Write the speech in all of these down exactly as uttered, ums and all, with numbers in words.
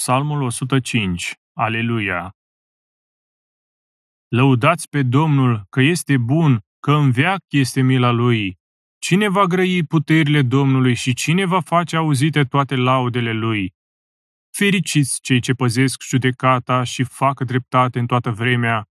Psalmul o sută cinci. Aleluia! Lăudați pe Domnul că este bun, că în veac este mila Lui. Cine va grăi puterile Domnului și cine va face auzite toate laudele Lui? Fericiți cei ce păzesc judecata și fac dreptate în toată vremea.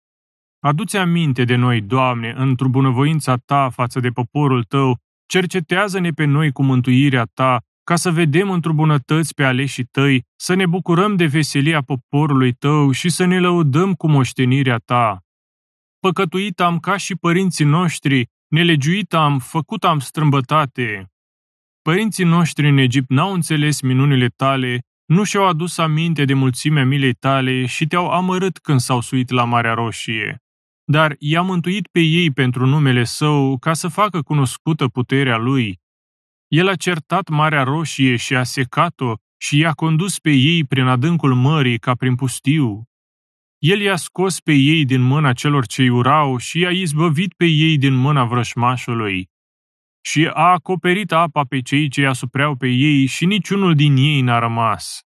Adu-ți aminte de noi, Doamne, într-o bunăvoința Ta față de poporul Tău, cercetează-ne pe noi cu mântuirea Ta, ca să vedem într-o bunătăți pe aleșii Tăi, să ne bucurăm de veselia poporului Tău și să ne lăudăm cu moștenirea Ta. Păcătuit am ca și părinții noștri, nelegiuit am, făcut am strâmbătate. Părinții noștri în Egipt n-au înțeles minunile Tale, nu și-au adus aminte de mulțimea milei Tale și Te-au amărât când s-au suit la Marea Roșie. Dar i-a mântuit pe ei pentru numele Său, ca să facă cunoscută puterea Lui. El a certat Marea Roșie și a secat-o și i-a condus pe ei prin adâncul mării ca prin pustiu. El i-a scos pe ei din mâna celor ce-i urau și i-a izbăvit pe ei din mâna vrășmașului. Și a acoperit apa pe cei ce asupreau pe ei și niciunul din ei n-a rămas.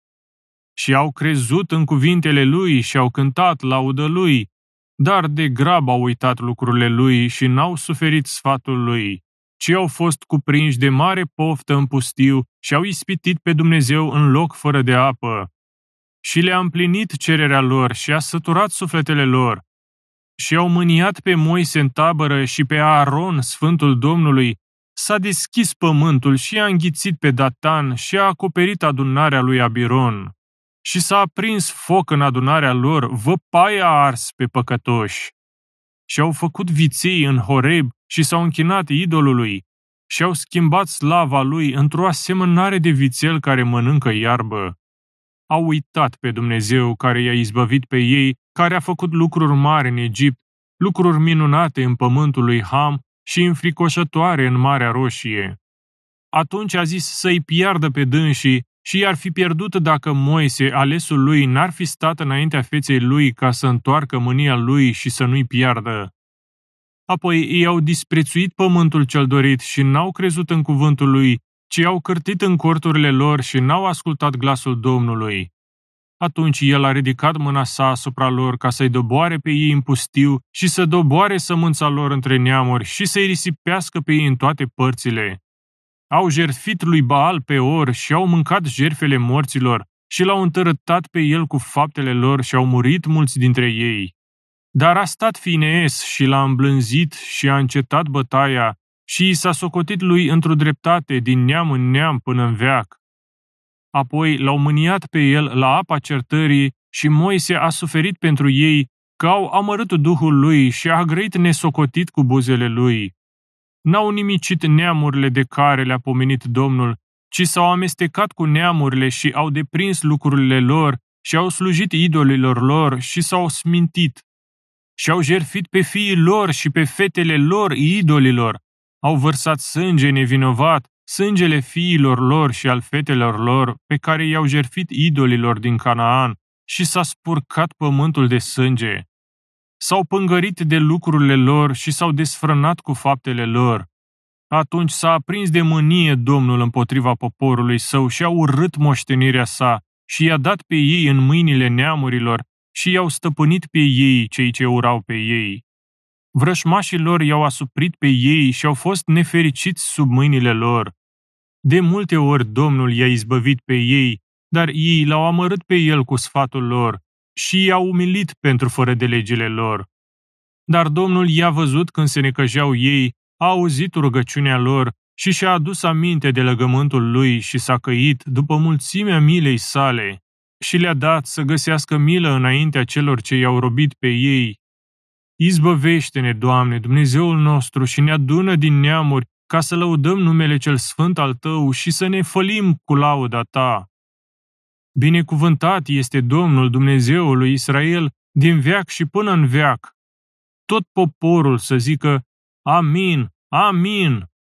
Și au crezut în cuvintele Lui și au cântat laudă Lui, dar de grab au uitat lucrurile Lui și n-au suferit sfatul Lui, ci au fost cuprinși de mare poftă în pustiu și au ispitit pe Dumnezeu în loc fără de apă. Și le-a împlinit cererea lor și a săturat sufletele lor. Și au mâniat pe Moise în tabără și pe Aaron, Sfântul Domnului. S-a deschis pământul și a înghițit pe Datan și a acoperit adunarea lui Abiron. Și s-a aprins foc în adunarea lor, văpaia a ars pe păcătoși. Și au făcut viței în Horeb și s-au închinat idolului și au schimbat slava lui într-o asemănare de vițel care mănâncă iarbă. Au uitat pe Dumnezeu care i-a izbăvit pe ei, care a făcut lucruri mari în Egipt, lucruri minunate în pământul lui Ham și înfricoșătoare în Marea Roșie. Atunci a zis să-i piardă pe dânsii și i-ar fi pierdut dacă Moise, alesul lui, n-ar fi stat înaintea feței lui ca să întoarcă mânia lui și să nu-i piardă. Apoi ei au disprețuit pământul cel dorit și n-au crezut în cuvântul lui, ci au cârtit în corturile lor și n-au ascultat glasul Domnului. Atunci el a ridicat mâna sa asupra lor ca să-i doboare pe ei în pustiu și să doboare sămânța lor între neamuri și să-i risipească pe ei în toate părțile. Au jertfit lui Baal pe or și au mâncat jertfele morților și l-au întărătat pe el cu faptele lor și au murit mulți dintre ei. Dar a stat Finees și l-a îmblânzit și a încetat bătaia și i s-a socotit lui într-o dreptate din neam în neam până în veac. Apoi l-au mâniat pe el la apa certării și Moise a suferit pentru ei că au amărât Duhul lui și a grăit nesocotit cu buzele lui. N-au nimicit neamurile de care le-a pomenit Domnul, ci s-au amestecat cu neamurile și au deprins lucrurile lor și au slujit idolilor lor și s-au smintit. Și au jertfit pe fiii lor și pe fetele lor idolilor. Au vărsat sânge nevinovat, sângele fiilor lor și al fetelor lor, pe care i-au jertfit idolilor din Canaan, și s-a spurcat pământul de sânge. S-au pângărit de lucrurile lor și s-au desfrânat cu faptele lor. Atunci s-a aprins de mânie Domnul împotriva poporului său și a urât moștenirea sa și i-a dat pe ei în mâinile neamurilor și i-au stăpânit pe ei cei ce urau pe ei. Vrășmașii lor i-au asuprit pe ei și au fost nefericiți sub mâinile lor. De multe ori Domnul i-a izbăvit pe ei, dar ei l-au amărât pe el cu sfatul lor și i-au umilit pentru fără de legile lor. Dar Domnul i-a văzut când se necăjeau ei, a auzit rugăciunea lor și și-a adus aminte de legământul lui și s-a căit după mulțimea milei sale și le-a dat să găsească milă înaintea celor ce i-au robit pe ei. Izbăvește-ne, Doamne, Dumnezeul nostru, și ne adună din neamuri ca să lăudăm numele cel sfânt al Tău și să ne fălim cu lauda Ta. Binecuvântat este Domnul Dumnezeul lui Israel din veac și până în veac. Tot poporul să zică Amin, Amin.